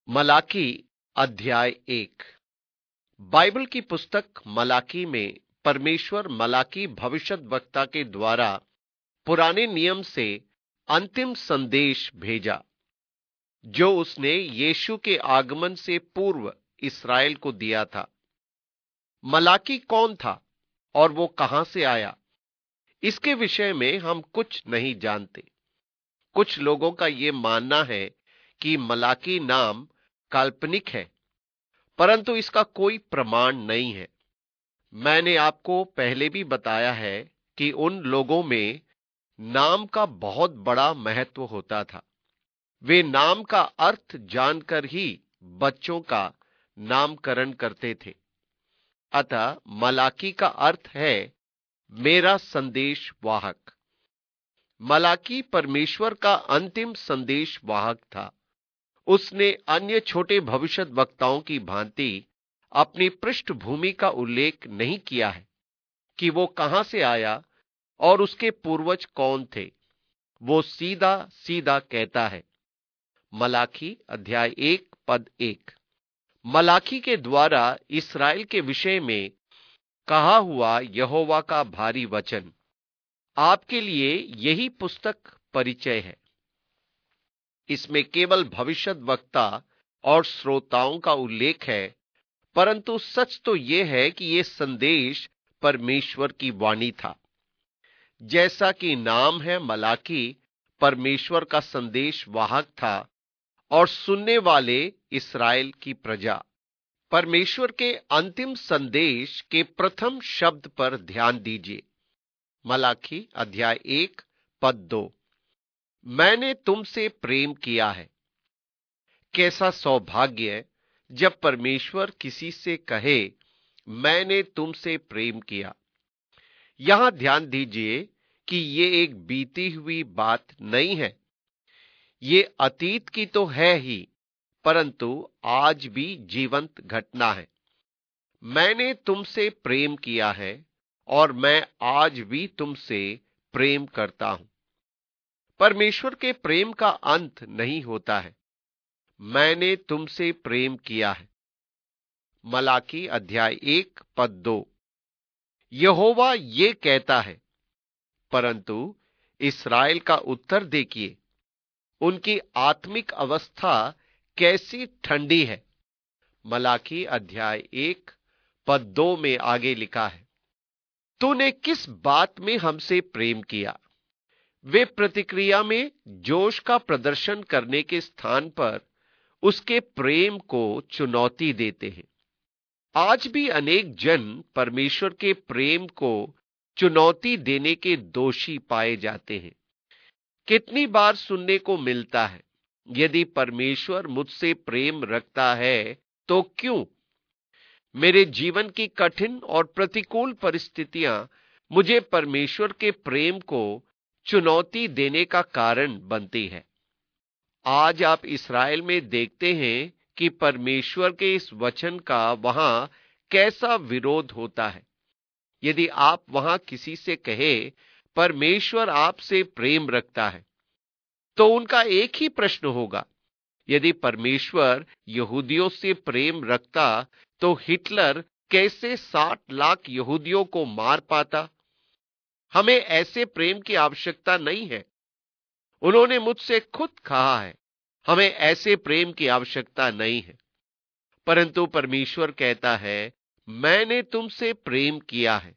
मलाकी अध्याय 1। बाइबल की पुस्तक मलाकी में परमेश्वर मलाकी भविष्यद्वक्ता के द्वारा पुराने नियम से अंतिम संदेश भेजा जो उसने यीशु के आगमन से पूर्व इस्राएल को दिया था। मलाकी कौन था और वो कहां से आया, इसके विषय में हम कुछ नहीं जानते। कुछ लोगों का यह मानना है कि मलाकी नाम काल्पनिक है, परंतु इसका कोई प्रमाण नहीं है। मैंने आपको पहले भी बताया है कि उन लोगों में नाम का बहुत बड़ा महत्व होता था। वे नाम का अर्थ जानकर ही बच्चों का नामकरण करते थे। अतः मलाकी का अर्थ है मेरा संदेश वाहक। मलाकी परमेश्वर का अंतिम संदेश वाहक था। उसने अन्य छोटे भविष्यद्वक्ताओं की भांति अपनी पृष्ठभूमि का उल्लेख नहीं किया है कि वो कहां से आया और उसके पूर्वज कौन थे। वो सीधा सीधा कहता है, मलाकी अध्याय 1 पद 1, मलाकी के द्वारा इस्राएल के विषय में कहा हुआ यहोवा का भारी वचन। आपके लिए यही पुस्तक परिचय है। इसमें केवल भविष्यद्वक्ता और श्रोताओं का उल्लेख है, परंतु सच तो यह है कि यह संदेश परमेश्वर की वाणी था। जैसा कि नाम है, मलाकी परमेश्वर का संदेश वाहक था और सुनने वाले इस्राएल की प्रजा। परमेश्वर के अंतिम संदेश के प्रथम शब्द पर ध्यान दीजिए। मलाकी अध्याय 1 पद 2, मैंने तुमसे प्रेम किया है। कैसा सौभाग्य जब परमेश्वर किसी से कहे, मैंने तुमसे प्रेम किया। यहां ध्यान दीजिए कि ये एक बीती हुई बात नहीं है। ये अतीत की तो है ही, परंतु आज भी जीवंत घटना है। मैंने तुमसे प्रेम किया है और मैं आज भी तुमसे प्रेम करता हूं। परमेश्वर के प्रेम का अंत नहीं होता है। मैंने तुमसे प्रेम किया है। मलाकी अध्याय 1 पद 2, यहोवा ये कहता है। परंतु इस्राएल का उत्तर देखिए, उनकी आत्मिक अवस्था कैसी ठंडी है। मलाकी अध्याय 1 पद 2 में आगे लिखा है, तूने किस बात में हमसे प्रेम किया। वे प्रतिक्रिया में जोश का प्रदर्शन करने के स्थान पर उसके प्रेम को चुनौती देते हैं। आज भी अनेक जन परमेश्वर के प्रेम को चुनौती देने के दोषी पाए जाते हैं। कितनी बार सुनने को मिलता है, यदि परमेश्वर मुझसे प्रेम रखता है तो क्यों। मेरे जीवन की कठिन और प्रतिकूल परिस्थितियां मुझे परमेश्वर के प्रेम को चुनौती देने का कारण बनती है। आज आप इस्राएल में देखते हैं कि परमेश्वर के इस वचन का वहां कैसा विरोध होता है। यदि आप वहां किसी से कहे परमेश्वर आपसे प्रेम रखता है, तो उनका एक ही प्रश्न होगा, यदि परमेश्वर यहूदियों से प्रेम रखता तो हिटलर कैसे 60 लाख यहूदियों को मार पाता। हमें ऐसे प्रेम की आवश्यकता नहीं है। उन्होंने मुझसे खुद कहा है, हमें ऐसे प्रेम की आवश्यकता नहीं है। परंतु परमेश्वर कहता है, मैंने तुमसे प्रेम किया है।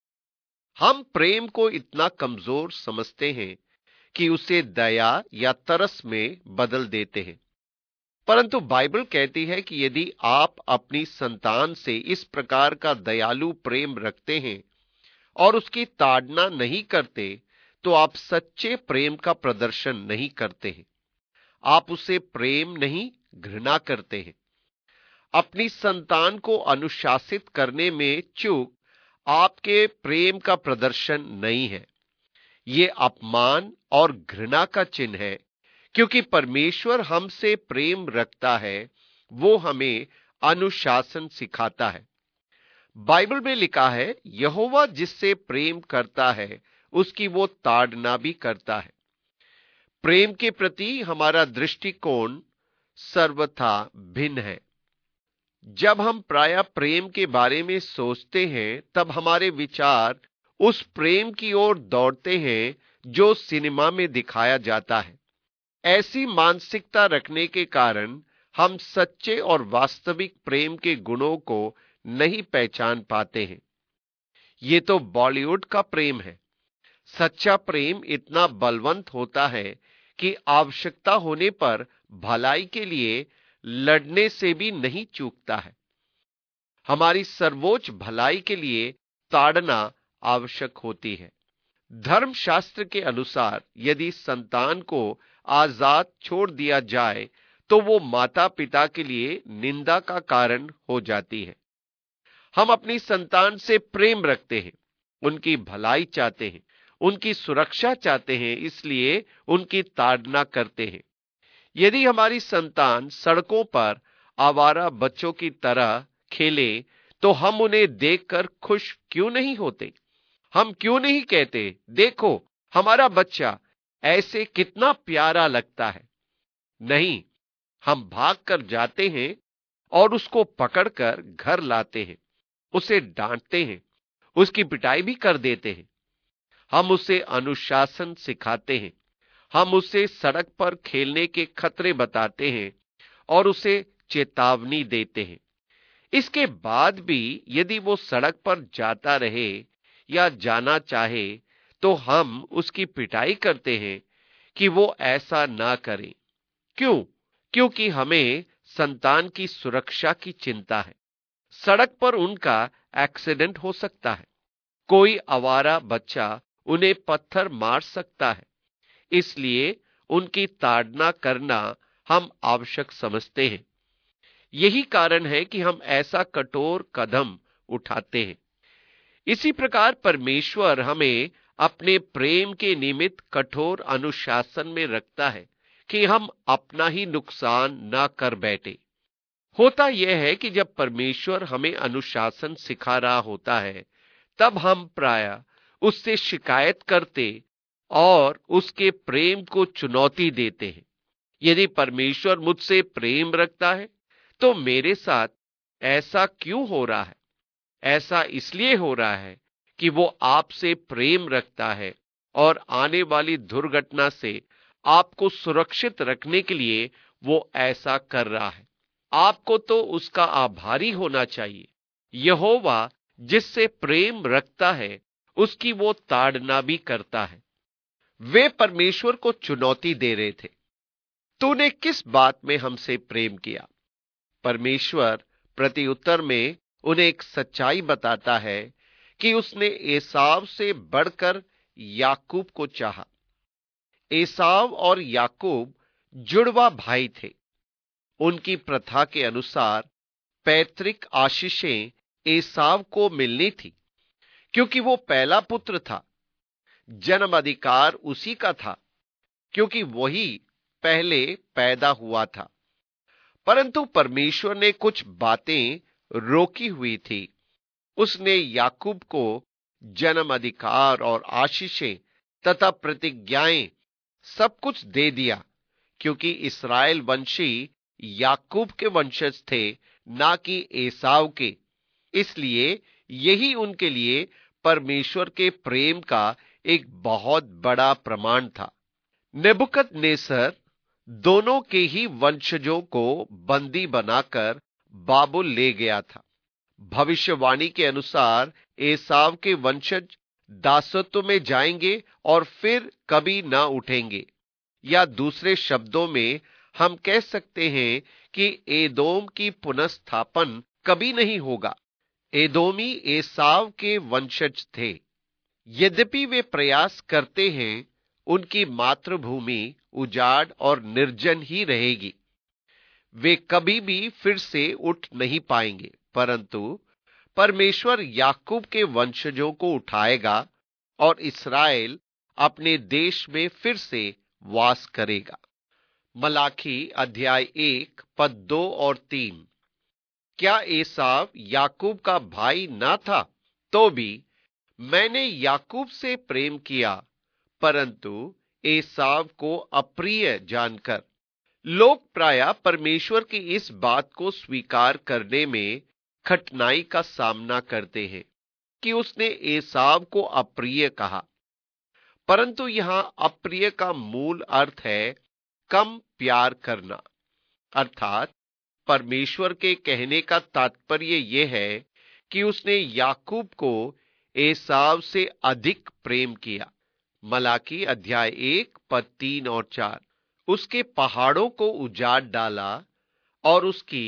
हम प्रेम को इतना कमजोर समझते हैं कि उसे दया या तरस में बदल देते हैं। परंतु बाइबल कहती है कि यदि आप अपनी संतान से इस प्रकार का दयालु प्रेम रखते हैं और उसकी ताड़ना नहीं करते, तो आप सच्चे प्रेम का प्रदर्शन नहीं करते हैं। आप उसे प्रेम नहीं, घृणा करते हैं। अपनी संतान को अनुशासित करने में चूक आपके प्रेम का प्रदर्शन नहीं है। यह अपमान और घृणा का चिन्ह है, क्योंकि परमेश्वर हमसे प्रेम रखता है। वो हमें अनुशासन सिखाता है। बाइबल में लिखा है, यहोवा जिससे प्रेम करता है उसकी वो ताड़ना भी करता है। प्रेम के प्रति हमारा दृष्टिकोण सर्वथा भिन्न है। जब हम प्रायः प्रेम के बारे में सोचते हैं, तब हमारे विचार उस प्रेम की ओर दौड़ते हैं जो सिनेमा में दिखाया जाता है। ऐसी मानसिकता रखने के कारण हम सच्चे और वास्तविक प्रेम के गुणों को नहीं पहचान पाते हैं। ये तो बॉलीवुड का प्रेम है। सच्चा प्रेम इतना बलवंत होता है कि आवश्यकता होने पर भलाई के लिए लड़ने से भी नहीं चूकता है। हमारी सर्वोच्च भलाई के लिए ताड़ना आवश्यक होती है। धर्मशास्त्र के अनुसार यदि संतान को आजाद छोड़ दिया जाए तो वो माता पिता के लिए निंदा का कारण हो जाती है। हम अपनी संतान से प्रेम रखते हैं, उनकी भलाई चाहते हैं, उनकी सुरक्षा चाहते हैं, इसलिए उनकी ताड़ना करते हैं। यदि हमारी संतान सड़कों पर आवारा बच्चों की तरह खेले तो हम उन्हें देखकर खुश क्यों नहीं होते? हम क्यों नहीं कहते, देखो हमारा बच्चा ऐसे कितना प्यारा लगता है? नहीं, हम भागकर जाते हैं और उसको पकड़कर घर लाते हैं, उसे डांटते हैं, उसकी पिटाई भी कर देते हैं। हम उसे अनुशासन सिखाते हैं, हम उसे सड़क पर खेलने के खतरे बताते हैं और उसे चेतावनी देते हैं। इसके बाद भी यदि वो सड़क पर जाता रहे या जाना चाहे तो हम उसकी पिटाई करते हैं कि वो ऐसा ना करे। क्यों? क्योंकि हमें संतान की सुरक्षा की चिंता है। सड़क पर उनका एक्सीडेंट हो सकता है, कोई आवारा बच्चा उन्हें पत्थर मार सकता है, इसलिए उनकी ताड़ना करना हम आवश्यक समझते हैं। यही कारण है कि हम ऐसा कठोर कदम उठाते हैं। इसी प्रकार परमेश्वर हमें अपने प्रेम के निमित्त कठोर अनुशासन में रखता है कि हम अपना ही नुकसान ना कर बैठे। होता यह है कि जब परमेश्वर हमें अनुशासन सिखा रहा होता है, तब हम प्रायः उससे शिकायत करते और उसके प्रेम को चुनौती देते हैं। यदि परमेश्वर मुझसे प्रेम रखता है तो मेरे साथ ऐसा क्यों हो रहा है? ऐसा इसलिए हो रहा है कि वो आपसे प्रेम रखता है और आने वाली दुर्घटना से आपको सुरक्षित रखने के लिए वो ऐसा कर रहा है। आपको तो उसका आभारी होना चाहिए। यहोवा जिससे प्रेम रखता है उसकी वो ताड़ना भी करता है। वे परमेश्वर को चुनौती दे रहे थे, तूने किस बात में हमसे प्रेम किया? परमेश्वर प्रत्युत्तर में उन्हें एक सच्चाई बताता है कि उसने एसाव से बढ़कर याकूब को चाहा। एसाव और याकूब जुड़वा भाई थे। उनकी प्रथा के अनुसार पैतृक आशीषें एसाव को मिलनी थी, क्योंकि वो पहला पुत्र था। जन्म अधिकार उसी का था, क्योंकि वही पहले पैदा हुआ था। परंतु परमेश्वर ने कुछ बातें रोकी हुई थी। उसने याकूब को जन्म अधिकार और आशीषें तथा प्रतिज्ञाएं सब कुछ दे दिया, क्योंकि इस्राएल वंशी याकूब के वंशज थे, ना कि एसाव के। इसलिए यही उनके लिए परमेश्वर के प्रेम का एक बहुत बड़ा प्रमाण था। नेबुकदनेस्सर दोनों के ही वंशजों को बंदी बनाकर बाबुल ले गया था। भविष्यवाणी के अनुसार एसाव के वंशज दासत्व में जाएंगे और फिर कभी ना उठेंगे, या दूसरे शब्दों में हम कह सकते हैं कि एदोम की पुनर्स्थापन कभी नहीं होगा। एदोमी एसाव के वंशज थे। यद्यपि वे प्रयास करते हैं, उनकी मातृभूमि उजाड़ और निर्जन ही रहेगी। वे कभी भी फिर से उठ नहीं पाएंगे, परंतु परमेश्वर याकूब के वंशजों को उठाएगा और इस्राएल अपने देश में फिर से वास करेगा। मलाकी अध्याय 1 पद 2 और 3। क्या एसाव याकूब का भाई ना था? तो भी मैंने याकूब से प्रेम किया, परंतु एसाव को अप्रिय जानकर लोग प्रायः परमेश्वर की इस बात को स्वीकार करने में कठिनाई का सामना करते हैं कि उसने एसाव को अप्रिय कहा, परंतु यहां अप्रिय का मूल अर्थ है कम प्यार करना। अर्थात परमेश्वर के कहने का तात्पर्य यह है कि उसने याकूब को एसाव से अधिक प्रेम किया। मलाकी अध्याय 1 पद 3 और 4। उसके पहाड़ों को उजाड़ डाला और उसकी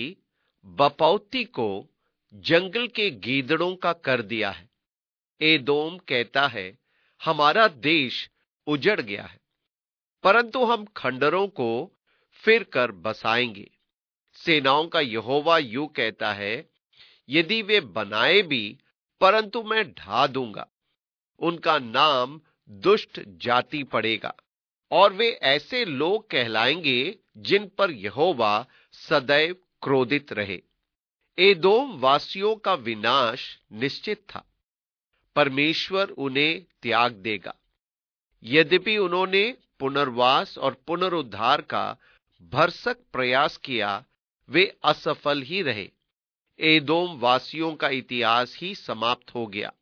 बपौती को जंगल के गीदड़ों का कर दिया है। एदोम कहता है, हमारा देश उजड़ गया है, परंतु हम खंडरों को फिर कर बसाएंगे। सेनाओं का यहोवा यूं कहता है, यदि वे बनाए भी, परंतु मैं ढा दूंगा। उनका नाम दुष्ट जाति पड़ेगा और वे ऐसे लोग कहलाएंगे जिन पर यहोवा सदैव क्रोधित रहे। एदोम वासियों का विनाश निश्चित था। परमेश्वर उन्हें त्याग देगा। यद्यपि उन्होंने पुनर्वास और पुनरुद्धार का भरसक प्रयास किया, वे असफल ही रहे। एदोम वासियों का इतिहास ही समाप्त हो गया।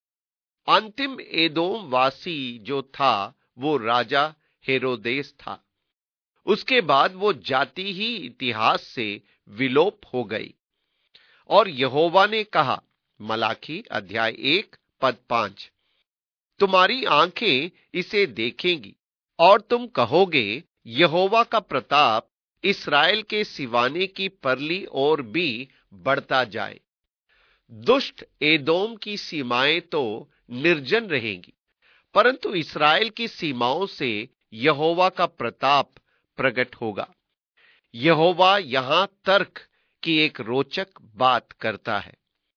अंतिम एदोम वासी जो था वो राजा हेरोदेस था। उसके बाद वो जाति ही इतिहास से विलोप हो गई। और यहोवा ने कहा, मलाकी अध्याय 1 पद 5, तुम्हारी आंखें इसे देखेंगी और तुम कहोगे, यहोवा का प्रताप इस्राएल के सिवाने की परली ओर भी बढ़ता जाए। दुष्ट एदोम की सीमाएं तो निर्जन रहेंगी, परंतु इस्राएल की सीमाओं से यहोवा का प्रताप प्रकट होगा। यहोवा यहां तर्क की एक रोचक बात करता है।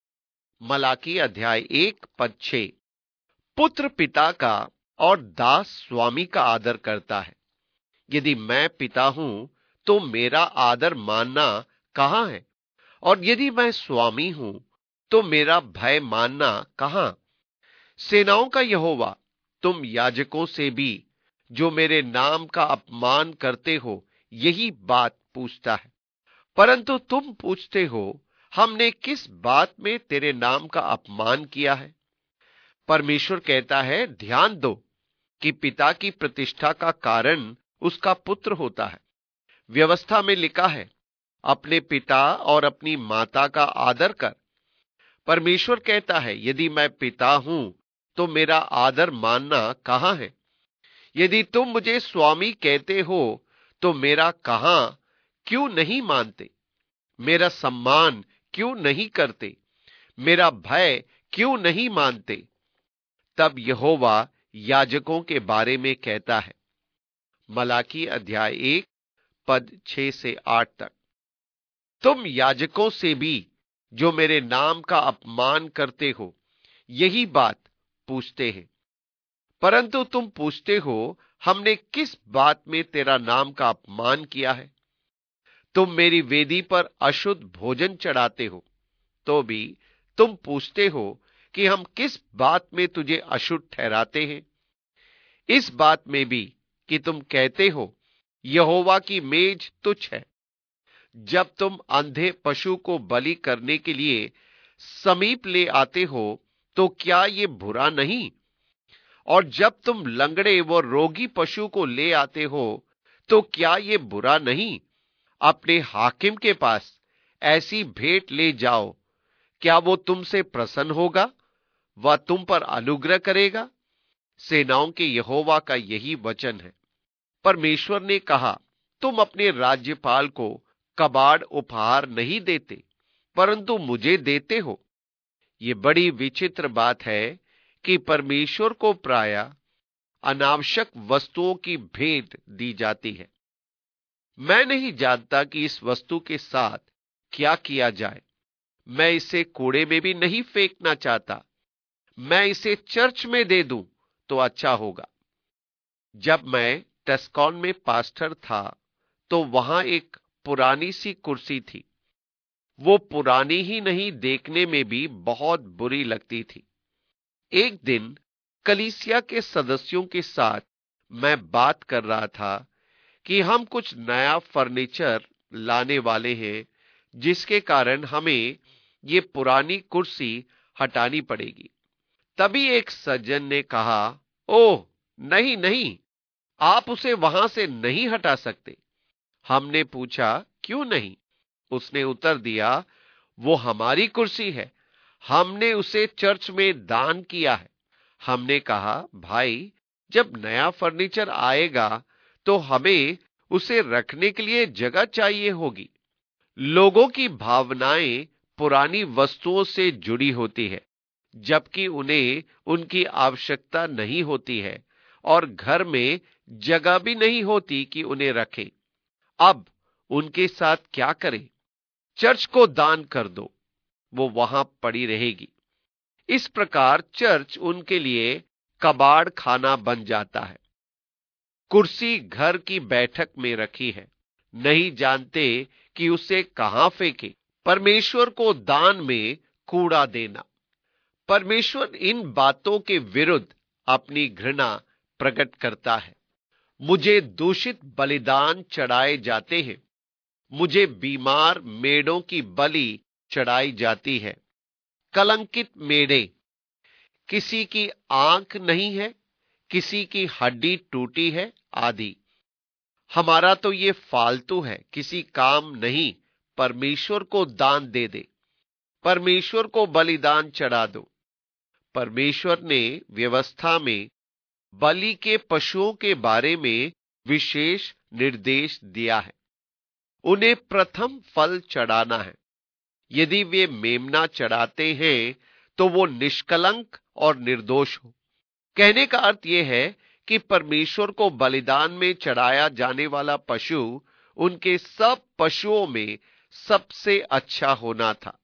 मलाकी अध्याय 1 पद 6, पुत्र पिता का और दास स्वामी का आदर करता है। यदि मैं पिता हूं तो मेरा आदर मानना कहां है? और यदि मैं स्वामी हूं तो मेरा भय मानना कहां? सेनाओं का यहोवा तुम याजकों से भी जो मेरे नाम का अपमान करते हो यही बात पूछता है। परंतु तुम पूछते हो, हमने किस बात में तेरे नाम का अपमान किया है? परमेश्वर कहता है, ध्यान दो कि पिता की प्रतिष्ठा का कारण उसका पुत्र होता है। व्यवस्था में लिखा है, अपने पिता और अपनी माता का आदर कर। परमेश्वर कहता है, यदि मैं पिता हूं तो मेरा आदर मानना कहां है? यदि तुम मुझे स्वामी कहते हो तो मेरा कहां क्यों नहीं मानते? मेरा सम्मान क्यों नहीं करते? मेरा भय क्यों नहीं मानते? तब यहोवा याजकों के बारे में कहता है, मलाकी अध्याय 1 पद 6 से 8 तक, तुम याजकों से भी जो मेरे नाम का अपमान करते हो यही बात पूछते हैं। परंतु तुम पूछते हो, हमने किस बात में तेरा नाम का अपमान किया है? तुम मेरी वेदी पर अशुद्ध भोजन चढ़ाते हो, तो भी तुम पूछते हो कि हम किस बात में तुझे अशुद्ध ठहराते हैं? इस बात में भी कि तुम कहते हो, यहोवा की मेज तुच्छ है। जब तुम अंधे पशु को बलि करने के लिए समीप ले आते हो तो क्या ये बुरा नहीं? और जब तुम लंगड़े व रोगी पशु को ले आते हो तो क्या ये बुरा नहीं? अपने हाकिम के पास ऐसी भेंट ले जाओ, क्या वो तुमसे प्रसन्न होगा? वह तुम पर अनुग्रह करेगा? सेनाओं के यहोवा का यही वचन है। परमेश्वर ने कहा, तुम अपने राज्यपाल को कबाड़ उपहार नहीं देते, परंतु मुझे देते हो। ये बड़ी विचित्र बात है कि परमेश्वर को प्रायः अनावश्यक वस्तुओं की भेंट दी जाती है। मैं नहीं जानता कि इस वस्तु के साथ क्या किया जाए। मैं इसे कूड़े में भी नहीं फेंकना चाहता। मैं इसे चर्च में दे दूं तो अच्छा होगा। जब मैं टस्कॉन में पास्टर था तो वहां एक पुरानी सी कुर्सी थी। वो पुरानी ही नहीं, देखने में भी बहुत बुरी लगती थी। एक दिन कलीसिया के सदस्यों के साथ मैं बात कर रहा था कि हम कुछ नया फर्नीचर लाने वाले हैं, जिसके कारण हमें ये पुरानी कुर्सी हटानी पड़ेगी। तभी एक सज्जन ने कहा, ओह नहीं नहीं, आप उसे वहां से नहीं हटा सकते। हमने पूछा, क्यों नहीं? उसने उत्तर दिया, वो हमारी कुर्सी है, हमने उसे चर्च में दान किया है। हमने कहा, भाई, जब नया फर्नीचर आएगा तो हमें उसे रखने के लिए जगह चाहिए होगी। लोगों की भावनाएं पुरानी वस्तुओं से जुड़ी होती है, जबकि उन्हें उनकी आवश्यकता नहीं होती है और घर में जगह भी नहीं होती कि उन्हें रखें। अब उनके साथ क्या करें? चर्च को दान कर दो, वो वहां पड़ी रहेगी। इस प्रकार चर्च उनके लिए कबाड़ खाना बन जाता है। कुर्सी घर की बैठक में रखी है, नहीं जानते कि उसे कहां फेंके। परमेश्वर को दान में कूड़ा देना। परमेश्वर इन बातों के विरुद्ध अपनी घृणा प्रकट करता है। मुझे दूषित बलिदान चढ़ाए जाते हैं, मुझे बीमार मेढ़ों की बलि चढ़ाई जाती है। कलंकित मेढ़े, किसी की आंख नहीं है, किसी की हड्डी टूटी है आदि। हमारा तो ये फालतू है, किसी काम नहीं। परमेश्वर को दान दे दे, परमेश्वर को बलिदान चढ़ा दो। परमेश्वर ने व्यवस्था में बलि के पशुओं के बारे में विशेष निर्देश दिया है। उन्हें प्रथम फल चढ़ाना है। यदि वे मेमना चढ़ाते हैं तो वो निष्कलंक और निर्दोष हो। कहने का अर्थ यह है कि परमेश्वर को बलिदान में चढ़ाया जाने वाला पशु उनके सब पशुओं में सबसे अच्छा होना था।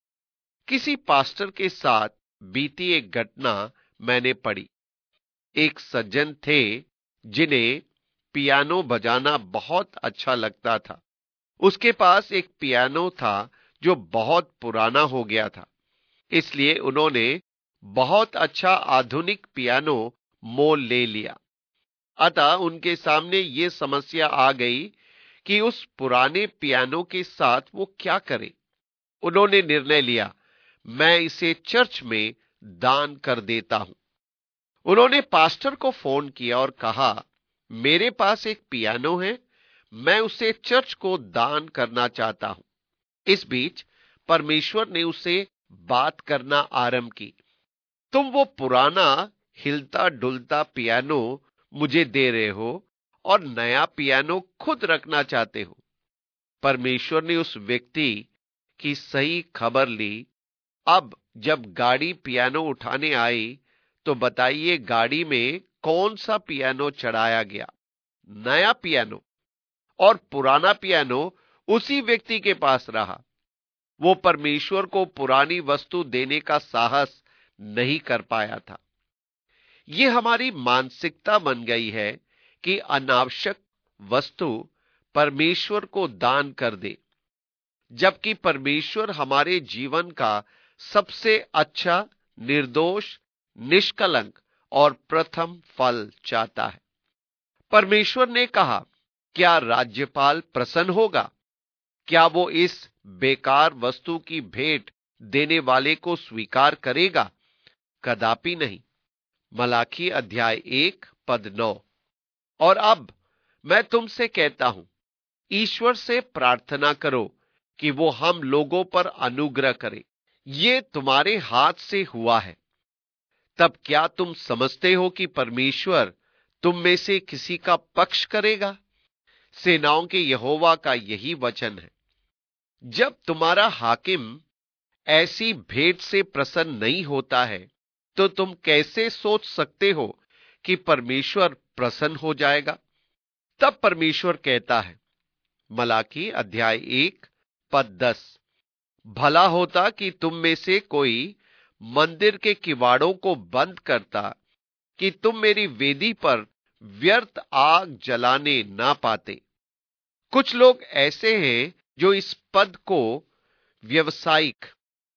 किसी पास्टर के साथ बीती एक घटना मैंने पढ़ी। एक सज्जन थे जिन्हें पियानो बजाना बहुत अच्छा लगता था। उसके पास एक पियानो था जो बहुत पुराना हो गया था, इसलिए उन्होंने बहुत अच्छा आधुनिक पियानो मोल ले लिया। अतः उनके सामने ये समस्या आ गई कि उस पुराने पियानो के साथ वो क्या करें। उन्होंने निर्णय लिया, मैं इसे चर्च में दान कर देता हूं। उन्होंने पास्टर को फोन किया और कहा, मेरे पास एक पियानो है, मैं उसे चर्च को दान करना चाहता हूं। इस बीच परमेश्वर ने उसे बात करना आरंभ की। तुम वो पुराना हिलता डुलता पियानो मुझे दे रहे हो और नया पियानो खुद रखना चाहते हो। परमेश्वर ने उस व्यक्ति की सही खबर ली। अब जब गाड़ी पियानो उठाने आई तो बताइए, गाड़ी में कौन सा पियानो चढ़ाया गया? नया पियानो। और पुराना पियानो उसी व्यक्ति के पास रहा। वो परमेश्वर को पुरानी वस्तु देने का साहस नहीं कर पाया था। ये हमारी मानसिकता बन गई है कि अनावश्यक वस्तु परमेश्वर को दान कर दे, जबकि परमेश्वर हमारे जीवन का सबसे अच्छा, निर्दोष, निष्कलंक और प्रथम फल चाहता है। परमेश्वर ने कहा, क्या राज्यपाल प्रसन्न होगा? क्या वो इस बेकार वस्तु की भेंट देने वाले को स्वीकार करेगा? कदापि नहीं। मलाकी अध्याय 1 पद 9। और अब मैं तुमसे कहता हूं, ईश्वर से प्रार्थना करो कि वो हम लोगों पर अनुग्रह करे। ये तुम्हारे हाथ से हुआ है। तब क्या तुम समझते हो कि परमेश्वर तुम में से किसी का पक्ष करेगा? सेनाओं के यहोवा का यही वचन है। जब तुम्हारा हाकिम ऐसी भेंट से प्रसन्न नहीं होता है, तो तुम कैसे सोच सकते हो कि परमेश्वर प्रसन्न हो जाएगा? तब परमेश्वर कहता है, मलाकी अध्याय 1 पद 10, भला होता कि तुम में से कोई मंदिर के किवाड़ों को बंद करता, कि तुम मेरी वेदी पर व्यर्थ आग जलाने ना पाते। कुछ लोग ऐसे हैं जो इस पद को व्यवसायिक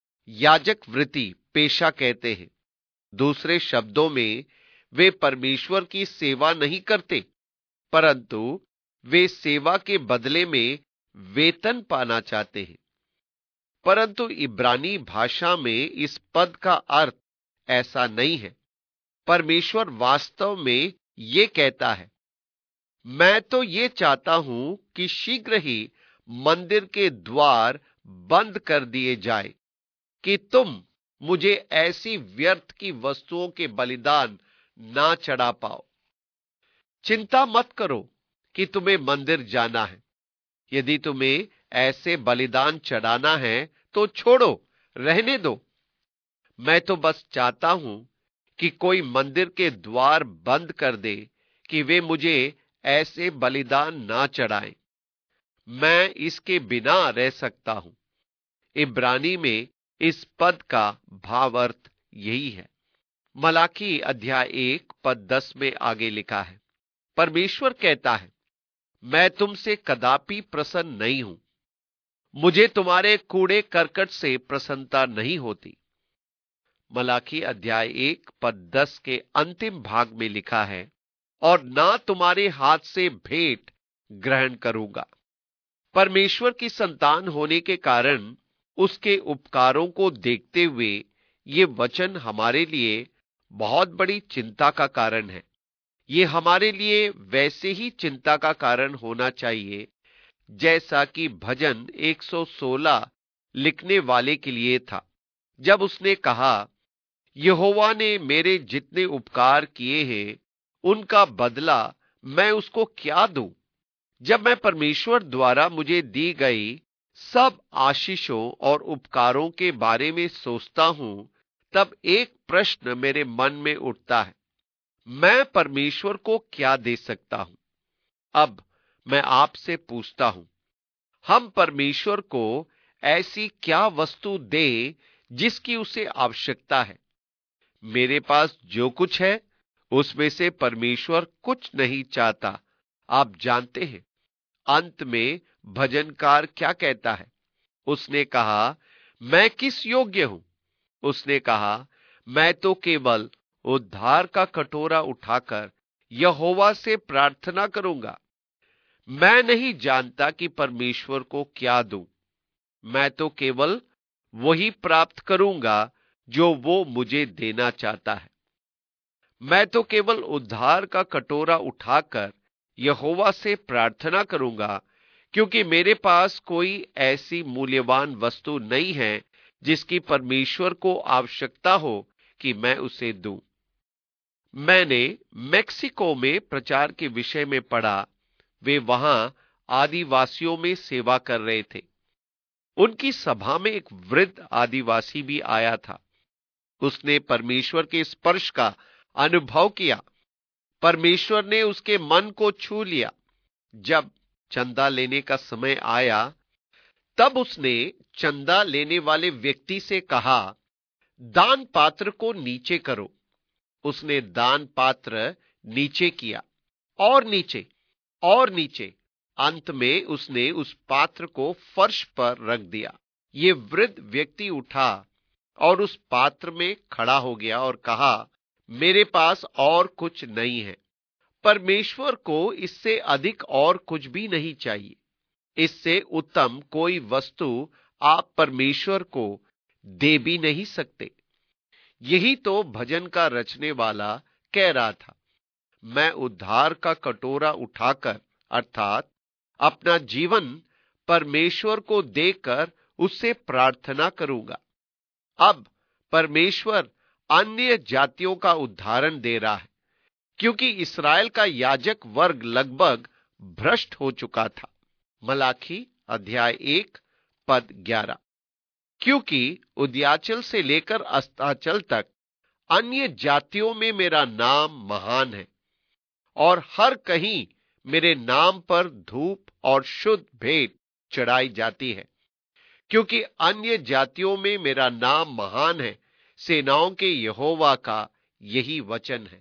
याजक वृत्ति पेशा कहते हैं। दूसरे शब्दों में, वे परमेश्वर की सेवा नहीं करते, परंतु वे सेवा के बदले में वेतन पाना चाहते हैं। परंतु इब्रानी भाषा में इस पद का अर्थ ऐसा नहीं है। परमेश्वर वास्तव में ये कहता है, मैं तो ये चाहता हूं कि शीघ्र ही मंदिर के द्वार बंद कर दिए जाए कि तुम मुझे ऐसी व्यर्थ की वस्तुओं के बलिदान ना चढ़ा पाओ। चिंता मत करो कि तुम्हें मंदिर जाना है। यदि तुम्हें ऐसे बलिदान चढ़ाना है तो छोड़ो, रहने दो। मैं तो बस चाहता हूं कि कोई मंदिर के द्वार बंद कर दे कि वे मुझे ऐसे बलिदान ना चढ़ाएं। मैं इसके बिना रह सकता हूं। इब्रानी में इस पद का भावार्थ यही है। मलाकी अध्याय 1 पद 10 में आगे लिखा है, परमेश्वर कहता है, मैं तुमसे कदापि प्रसन्न नहीं हूं। मुझे तुम्हारे कूड़े करकट से प्रसन्नता नहीं होती। मलाकी अध्याय 1 पद 10 के अंतिम भाग में लिखा है, और ना तुम्हारे हाथ से भेंट ग्रहण करूंगा। परमेश्वर की संतान होने के कारण उसके उपकारों को देखते हुए ये वचन हमारे लिए बहुत बड़ी चिंता का कारण है। ये हमारे लिए वैसे ही चिंता का कारण होना चाहिए जैसा कि भजन 116 लिखने वाले के लिए था, जब उसने कहा, यहोवा ने मेरे जितने उपकार किए हैं उनका बदला मैं उसको क्या दूं। जब मैं परमेश्वर द्वारा मुझे दी गई सब आशीषों और उपकारों के बारे में सोचता हूं, तब एक प्रश्न मेरे मन में उठता है, मैं परमेश्वर को क्या दे सकता हूं। अब मैं आपसे पूछता हूं, हम परमेश्वर को ऐसी क्या वस्तु दें जिसकी उसे आवश्यकता है। मेरे पास जो कुछ है उसमें से परमेश्वर कुछ नहीं चाहता। आप जानते हैं अंत में भजनकार क्या कहता है। उसने कहा, मैं किस योग्य हूं। उसने कहा, मैं तो केवल उद्धार का कटोरा उठाकर यहोवा से प्रार्थना करूंगा। मैं नहीं जानता कि परमेश्वर को क्या दूं। मैं तो केवल वही प्राप्त करूंगा जो वो मुझे देना चाहता है। मैं तो केवल उद्धार का कटोरा उठाकर यहोवा से प्रार्थना करूंगा, क्योंकि मेरे पास कोई ऐसी मूल्यवान वस्तु नहीं है जिसकी परमेश्वर को आवश्यकता हो कि मैं उसे दूं। मैंने मेक्सिको में प्रचार के विषय में पढ़ा। वे वहां आदिवासियों में सेवा कर रहे थे। उनकी सभा में एक वृद्ध आदिवासी भी आया था। उसने परमेश्वर के स्पर्श का अनुभव किया। परमेश्वर ने उसके मन को छू लिया। जब चंदा लेने का समय आया, तब उसने चंदा लेने वाले व्यक्ति से कहा, दान पात्र को नीचे करो। उसने दान पात्र नीचे किया, और नीचे और नीचे। अंत में उसने उस पात्र को फर्श पर रख दिया। ये वृद्ध व्यक्ति उठा और उस पात्र में खड़ा हो गया और कहा, मेरे पास और कुछ नहीं है। परमेश्वर को इससे अधिक और कुछ भी नहीं चाहिए। इससे उत्तम कोई वस्तु आप परमेश्वर को दे भी नहीं सकते। यही तो भजन का रचने वाला कह रहा था। मैं उद्धार का कटोरा उठाकर, अर्थात अपना जीवन परमेश्वर को देकर उससे प्रार्थना करूंगा। अब परमेश्वर अन्य जातियों का उदाहरण दे रहा है, क्योंकि इस्राएल का याजक वर्ग लगभग भ्रष्ट हो चुका था। मलाकी अध्याय 1 पद 11, क्योंकि उदयाचल से लेकर अस्ताचल तक अन्य जातियों में मेरा नाम महान है, और हर कहीं मेरे नाम पर धूप और शुद्ध भेंट चढ़ाई जाती है, क्योंकि अन्य जातियों में मेरा नाम महान है। सेनाओं के यहोवा का यही वचन है।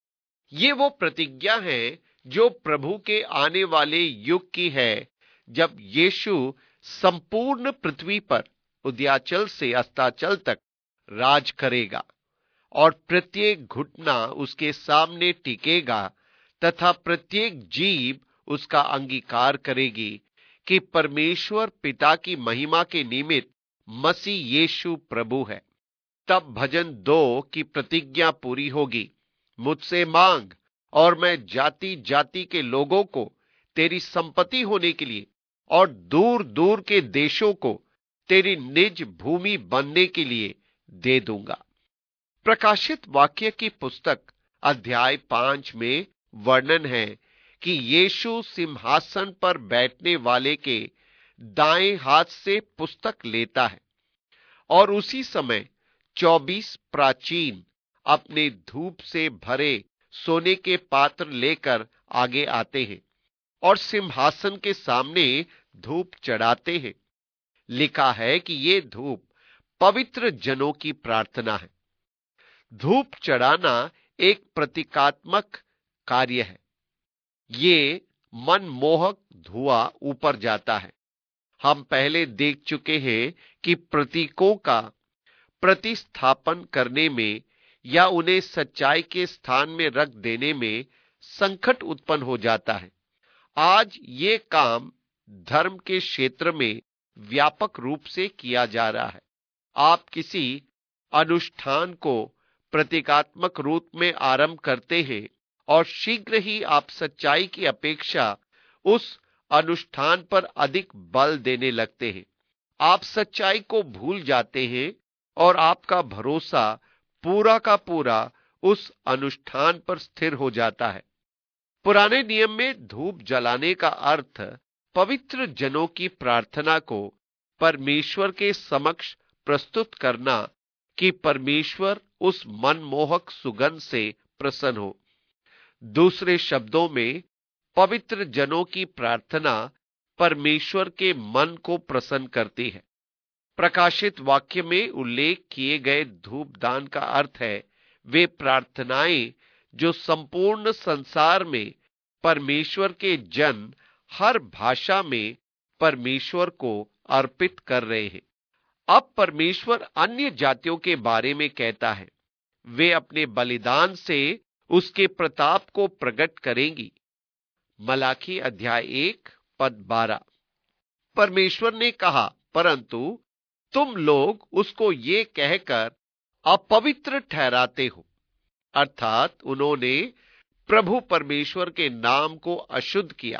ये वो प्रतिज्ञा है जो प्रभु के आने वाले युग की है, जब यीशु संपूर्ण पृथ्वी पर उदयाचल से अस्ताचल तक राज करेगा, और प्रत्येक घुटना उसके सामने टिकेगा, तथा प्रत्येक जीव उसका अंगीकार करेगी कि परमेश्वर पिता की महिमा के निमित्त मसीह यीशु प्रभु है। तब भजन 2 की प्रतिज्ञा पूरी होगी, मुझसे मांग और मैं जाति जाति के लोगों को तेरी संपत्ति होने के लिए और दूर दूर के देशों को तेरी निज भूमि बनने के लिए दे दूंगा। प्रकाशित वाक्य की पुस्तक अध्याय 5 में वर्णन है कि यीशु सिंहासन पर बैठने वाले के दाएं हाथ से पुस्तक लेता है और उसी समय 24 प्राचीन अपने धूप से भरे सोने के पात्र लेकर आगे आते हैं और सिंहासन के सामने धूप चढ़ाते हैं। लिखा है कि ये धूप पवित्र जनों की प्रार्थना है। धूप चढ़ाना एक प्रतीकात्मक कार्य है। ये मनमोहक धुआं ऊपर जाता है। हम पहले देख चुके हैं कि प्रतीकों का प्रतिस्थापन करने में या उन्हें सच्चाई के स्थान में रख देने में संकट उत्पन्न हो जाता है। आज ये काम धर्म के क्षेत्र में व्यापक रूप से किया जा रहा है। आप किसी अनुष्ठान को प्रतीकात्मक रूप में आरंभ करते हैं और शीघ्र ही आप सच्चाई की अपेक्षा उस अनुष्ठान पर अधिक बल देने लगते हैं। आप सच्चाई को भूल जाते हैं और आपका भरोसा पूरा का पूरा उस अनुष्ठान पर स्थिर हो जाता है। पुराने नियम में धूप जलाने का अर्थ पवित्र जनों की प्रार्थना को परमेश्वर के समक्ष प्रस्तुत करना कि परमेश्वर उस मनमोहक सुगंध से प्रसन्न हो। दूसरे शब्दों में, पवित्र जनों की प्रार्थना परमेश्वर के मन को प्रसन्न करती है। प्रकाशित वाक्य में उल्लेख किए गए धूपदान का अर्थ है वे प्रार्थनाएं जो संपूर्ण संसार में परमेश्वर के जन हर भाषा में परमेश्वर को अर्पित कर रहे हैं। अब परमेश्वर अन्य जातियों के बारे में कहता है, वे अपने बलिदान से उसके प्रताप को प्रकट करेंगी। मलाकी अध्याय 1 पद 12। परमेश्वर ने कहा, परंतु तुम लोग उसको ये कहकर अपवित्र ठहराते हो, अर्थात उन्होंने प्रभु परमेश्वर के नाम को अशुद्ध किया।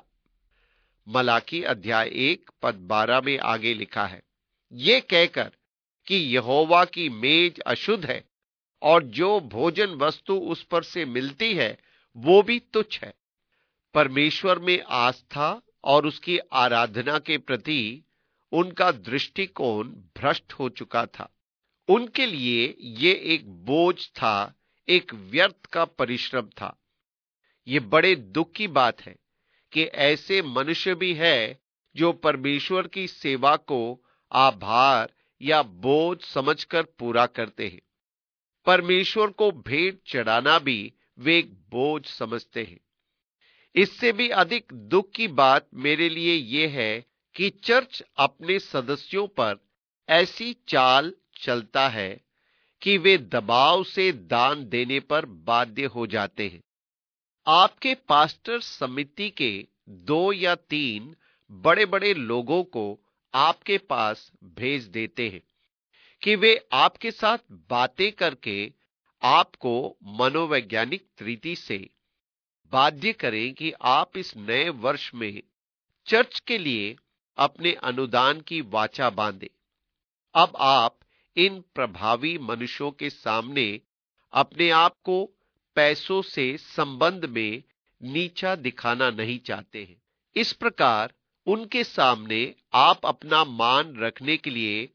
मलाकी अध्याय 1 पद 12 में आगे लिखा है, ये कहकर कि यहोवा की मेज अशुद्ध है और जो भोजन वस्तु उस पर से मिलती है वो भी तुच्छ है। परमेश्वर में आस्था और उसकी आराधना के प्रति उनका दृष्टिकोण भ्रष्ट हो चुका था। उनके लिए ये एक बोझ था, एक व्यर्थ का परिश्रम था। ये बड़े दुख की बात है कि ऐसे मनुष्य भी है जो परमेश्वर की सेवा को आभार या बोझ समझकर पूरा करते हैं। परमेश्वर को भेंट चढ़ाना भी वे एक बोझ समझते हैं। इससे भी अधिक दुख की बात मेरे लिए यह है कि चर्च अपने सदस्यों पर ऐसी चाल चलता है कि वे दबाव से दान देने पर बाध्य हो जाते हैं। आपके पास्टर समिति के 2 या 3 बड़े बड़े लोगों को आपके पास भेज देते हैं कि वे आपके साथ बातें करके आपको मनोवैज्ञानिक रीति से बाध्य करें कि आप इस नए वर्ष में चर्च के लिए अपने अनुदान की वाचा बांधें। अब आप इन प्रभावी मनुष्यों के सामने अपने आप को पैसों से संबंध में नीचा दिखाना नहीं चाहते हैं। इस प्रकार उनके सामने आप अपना मान रखने के लिए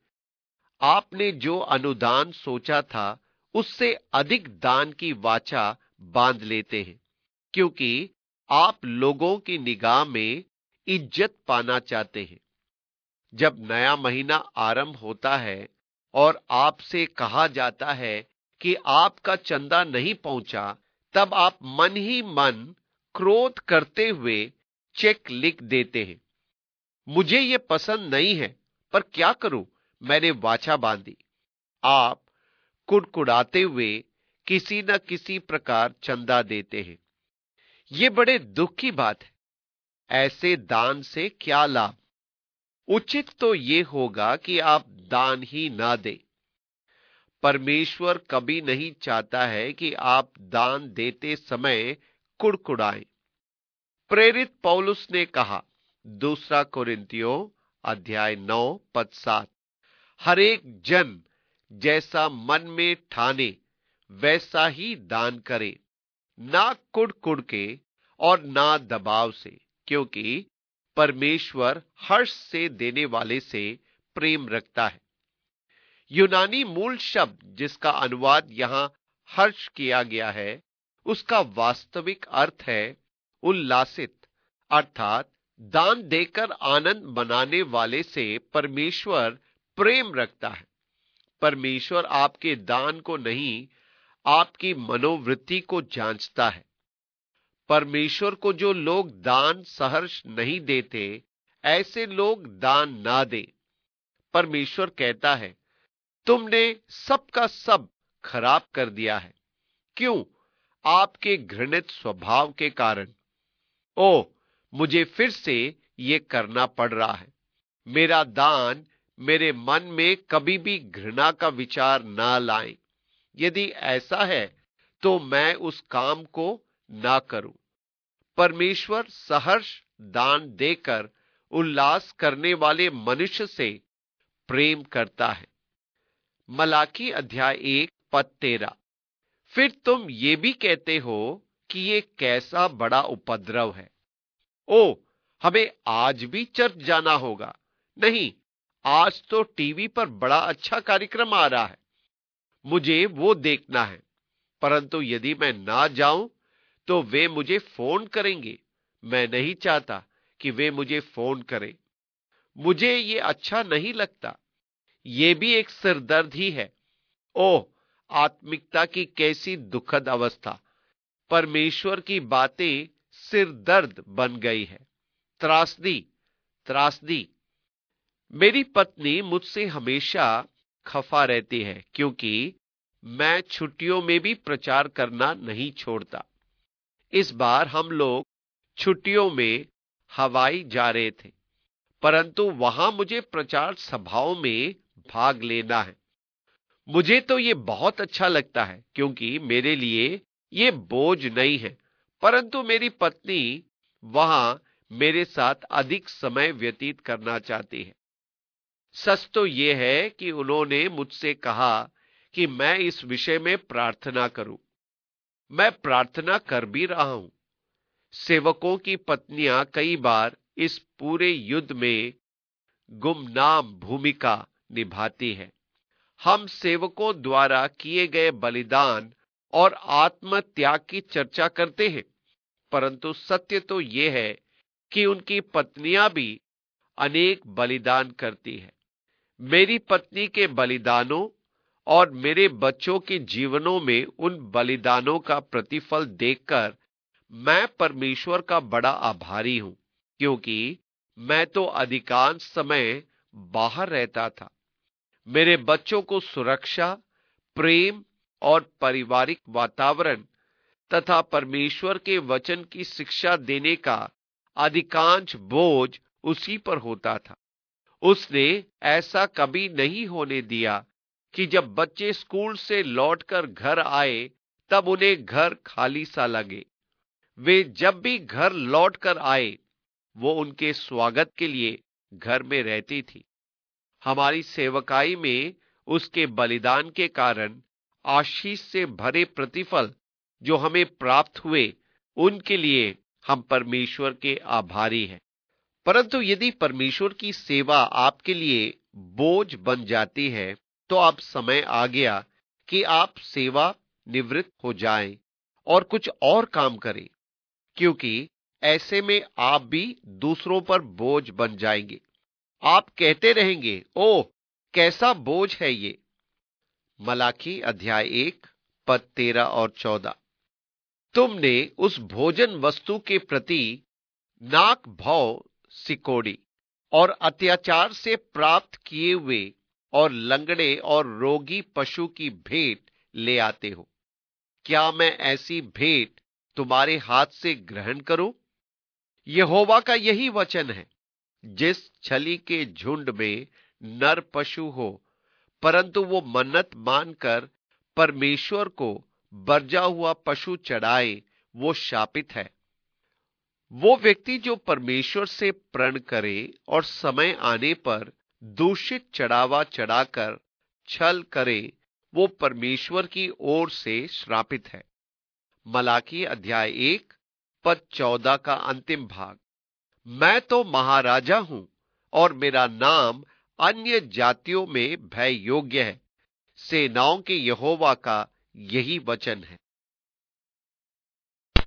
आपने जो अनुदान सोचा था उससे अधिक दान की वाचा बांध लेते हैं, क्योंकि आप लोगों की निगाह में इज्जत पाना चाहते हैं। जब नया महीना आरंभ होता है और आपसे कहा जाता है कि आपका चंदा नहीं पहुंचा, तब आप मन ही मन क्रोध करते हुए चेक लिख देते हैं। मुझे ये पसंद नहीं है, पर क्या करूं, मैंने वाचा बांधी। आप कुड़कुड़ाते हुए किसी न किसी प्रकार चंदा देते हैं। ये बड़े दुख की बात है। ऐसे दान से क्या लाभ? उचित तो ये होगा कि आप दान ही ना दें। परमेश्वर कभी नहीं चाहता है कि आप दान देते समय कुड़कुड़ाएं। प्रेरित पौलुस ने कहा, दूसरा कोरिन्थियों अध्याय 9 पद 7, हर एक जन जैसा मन में ठाने वैसा ही दान करे, ना कुड़ के और ना दबाव से, क्योंकि परमेश्वर हर्ष से देने वाले से प्रेम रखता है। यूनानी मूल शब्द जिसका अनुवाद यहां हर्ष किया गया है, उसका वास्तविक अर्थ है उल्लासित, अर्थात दान देकर आनंद मनाने वाले से परमेश्वर प्रेम रखता है। परमेश्वर आपके दान को नहीं, आपकी मनोवृत्ति को जांचता है। परमेश्वर को जो लोग दान सहर्ष नहीं देते, ऐसे लोग दान ना दें। परमेश्वर कहता है, तुमने सबका सब खराब कर दिया है। क्यों? आपके घृणित स्वभाव के कारण। ओ, मुझे फिर से ये करना पड़ रहा है। मेरा दान मेरे मन में कभी भी घृणा का विचार ना लाए। यदि ऐसा है तो मैं उस काम को ना करूं। परमेश्वर सहर्ष दान देकर उल्लास करने वाले मनुष्य से प्रेम करता है। मलाकी अध्याय 1 पद 13, फिर तुम ये भी कहते हो कि ये कैसा बड़ा उपद्रव है। ओ, हमें आज भी चर्च जाना होगा। नहीं, आज तो टीवी पर बड़ा अच्छा कार्यक्रम आ रहा है, मुझे वो देखना है। परंतु यदि मैं ना जाऊं तो वे मुझे फोन करेंगे। मैं नहीं चाहता कि वे मुझे फोन करें। मुझे ये अच्छा नहीं लगता। ये भी एक सिरदर्द ही है। ओह, आत्मिकता की कैसी दुखद अवस्था। परमेश्वर की बातें सिरदर्द बन गई है। त्रासदी, त्रासदी। मेरी पत्नी मुझसे हमेशा खफा रहती है क्योंकि मैं छुट्टियों में भी प्रचार करना नहीं छोड़ता। इस बार हम लोग छुट्टियों में हवाई जा रहे थे, परंतु वहां मुझे प्रचार सभाओं में भाग लेना है। मुझे तो ये बहुत अच्छा लगता है क्योंकि मेरे लिए ये बोझ नहीं है, परंतु मेरी पत्नी वहां मेरे साथ अधिक समय व्यतीत करना चाहती है। सच तो ये है कि उन्होंने मुझसे कहा कि मैं इस विषय में प्रार्थना करूं। मैं प्रार्थना कर भी रहा हूं। सेवकों की पत्नियां कई बार इस पूरे युद्ध में गुमनाम भूमिका निभाती है। हम सेवकों द्वारा किए गए बलिदान और आत्मत्याग की चर्चा करते हैं, परंतु सत्य तो यह है कि उनकी पत्नियां भी अनेक बलिदान करती है। मेरी पत्नी के बलिदानों और मेरे बच्चों के जीवनों में उन बलिदानों का प्रतिफल देखकर मैं परमेश्वर का बड़ा आभारी हूं, क्योंकि मैं तो अधिकांश समय बाहर रहता था। मेरे बच्चों को सुरक्षा, प्रेम और पारिवारिक वातावरण तथा परमेश्वर के वचन की शिक्षा देने का अधिकांश बोझ उसी पर होता था। उसने ऐसा कभी नहीं होने दिया कि जब बच्चे स्कूल से लौटकर घर आए तब उन्हें घर खाली सा लगे। वे जब भी घर लौटकर आए, वो उनके स्वागत के लिए घर में रहती थी। हमारी सेवकाई में उसके बलिदान के कारण आशीष से भरे प्रतिफल जो हमें प्राप्त हुए, उनके लिए हम परमेश्वर के आभारी हैं। परंतु यदि परमेश्वर की सेवा आपके लिए बोझ बन जाती है, तो अब समय आ गया कि आप सेवा निवृत्त हो जाएं और कुछ और काम करें, क्योंकि ऐसे में आप भी दूसरों पर बोझ बन जाएंगे। आप कहते रहेंगे, ओह, कैसा बोझ है ये। मलाकी अध्याय 1 पद 13 और 14, तुमने उस भोजन वस्तु के प्रति नाक भौ सिकोड़ी और अत्याचार से प्राप्त किए हुए और लंगड़े और रोगी पशु की भेंट ले आते हो। क्या मैं ऐसी भेंट तुम्हारे हाथ से ग्रहण करूं? यहोवा का यही वचन है, जिस छली के झुंड में नर पशु हो परंतु वो मन्नत मानकर परमेश्वर को बरजा हुआ पशु चढ़ाए, वो शापित है। वो व्यक्ति जो परमेश्वर से प्रण करे और समय आने पर दूषित चढ़ावा चढ़ाकर छल करे, वो परमेश्वर की ओर से श्रापित है। मलाकी अध्याय 1 पद 14 का अंतिम भाग। मैं तो महाराजा हूं और मेरा नाम अन्य जातियों में भय योग्य है। सेनाओं के यहोवा का यही वचन है।